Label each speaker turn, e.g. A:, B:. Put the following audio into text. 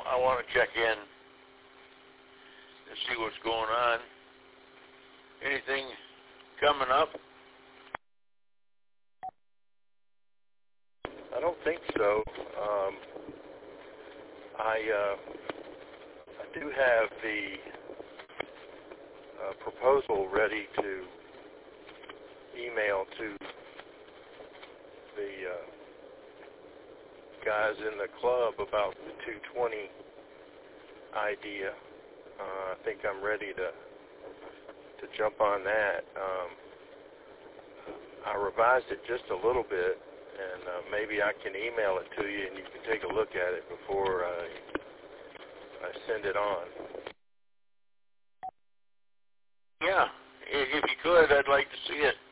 A: I want to check in and see what's going on. Anything coming up?
B: I don't think so. I do have the proposal ready to email to the guys in the club about the 220 idea. I think I'm ready to jump on that. I revised it just a little bit, and maybe I can email it to you and you can take a look at it before I send it on.
A: Yeah, if you could, I'd like to see it.